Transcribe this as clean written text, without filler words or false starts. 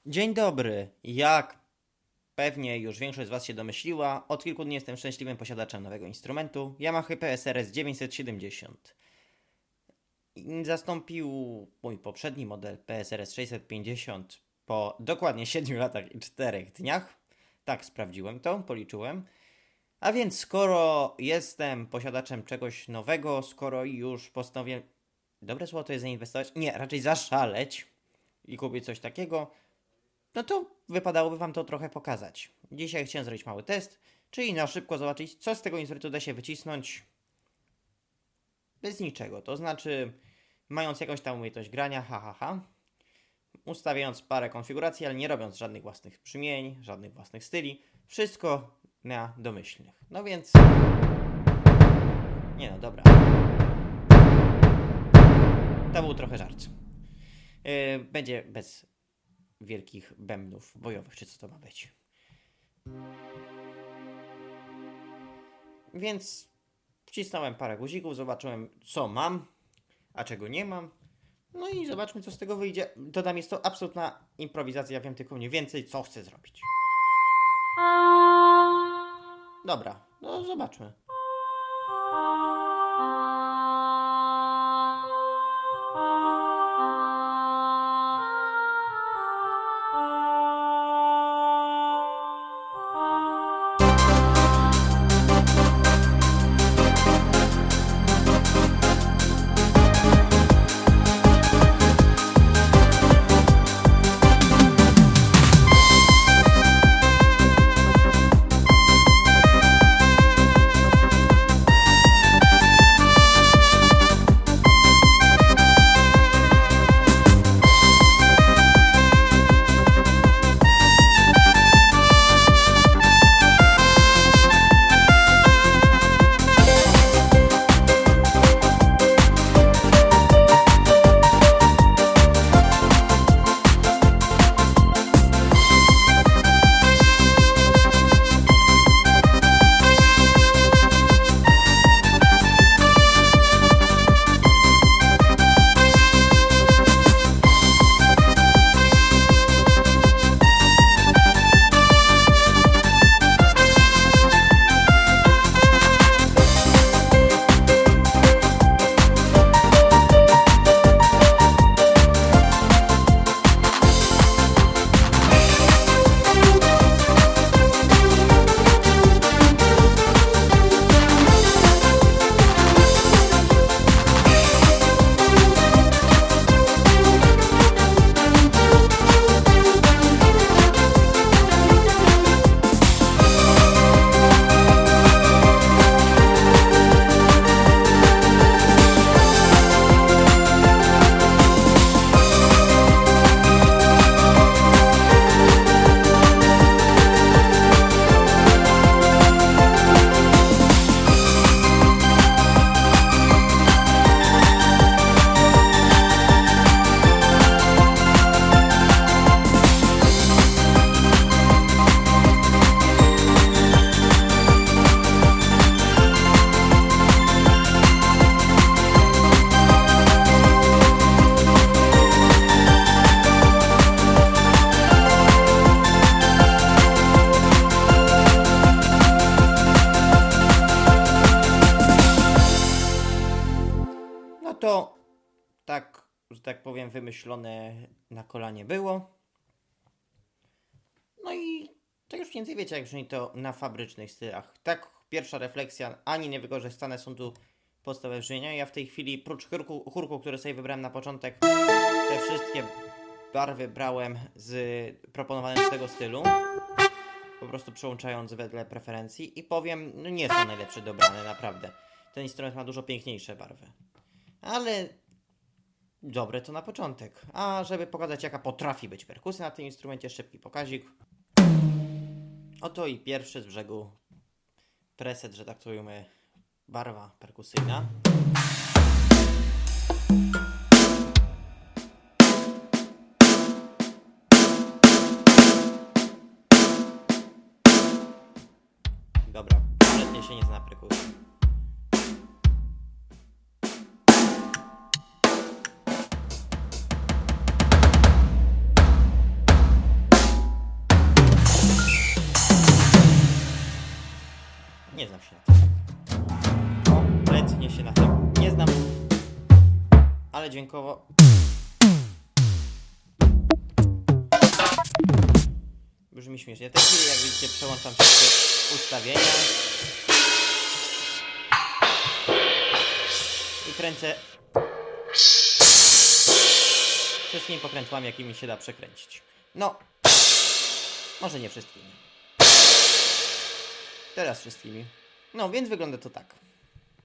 Dzień dobry. Jak pewnie już większość z Was się domyśliła, od kilku dni jestem szczęśliwym posiadaczem nowego instrumentu Yamaha PSRS 970. Zastąpił mój poprzedni model PSRS 650 po dokładnie 7 latach i 4 dniach. Tak, sprawdziłem to, policzyłem. A więc skoro jestem posiadaczem czegoś nowego, skoro już postanowiłem... Dobre słowo to jest zainwestować? Nie, raczej zaszaleć i kupić coś takiego, no to wypadałoby Wam to trochę pokazać. Dzisiaj chciałem zrobić mały test, czyli na szybko zobaczyć, co z tego instrumentu da się wycisnąć bez niczego. To znaczy, mając jakąś tam umiejętność grania, ustawiając parę konfiguracji, ale nie robiąc żadnych własnych brzmień, żadnych własnych styli. Wszystko na domyślnych. No więc... Nie no, dobra. To był trochę żart. Będzie bez wielkich bębnów bojowych, czy co to ma być. Więc wcisnąłem parę guzików, zobaczyłem co mam, a czego nie mam. No i zobaczmy co z tego wyjdzie. Dodam, jest to absolutna improwizacja, wiem tylko mniej więcej co chcę zrobić. Dobra, no zobaczmy. To tak, że tak powiem, wymyślone na kolanie było. No i to już mniej więcej wiecie, jak brzmi to na fabrycznych stylach. Tak, pierwsza refleksja, ani nie wykorzystane są tu podstawowe brzmienia. Ja w tej chwili, prócz chórku, który sobie wybrałem na początek, te wszystkie barwy brałem z proponowanego tego stylu. Po prostu przełączając wedle preferencji. I powiem, no nie są najlepsze dobrane, naprawdę. Ten instrument ma dużo piękniejsze barwy. Ale dobre to na początek. A żeby pokazać, jaka potrafi być perkusja na tym instrumencie, szybki pokazik. Oto i pierwszy z brzegu preset, że tak to ujmę, barwa perkusyjna. Dobra, kompletnie się nie zna perkusji. Nie znam się na tym. Kompletnie się na tym nie znam. Ale dźwiękowo... Brzmi śmiesznie. W tej chwili, jak widzicie, przełączam wszystkie ustawienia. I kręcę wszystkimi pokrętłami, jakimi się da przekręcić. No, może nie wszystkimi. Teraz wszystkimi. No, więc wygląda to tak.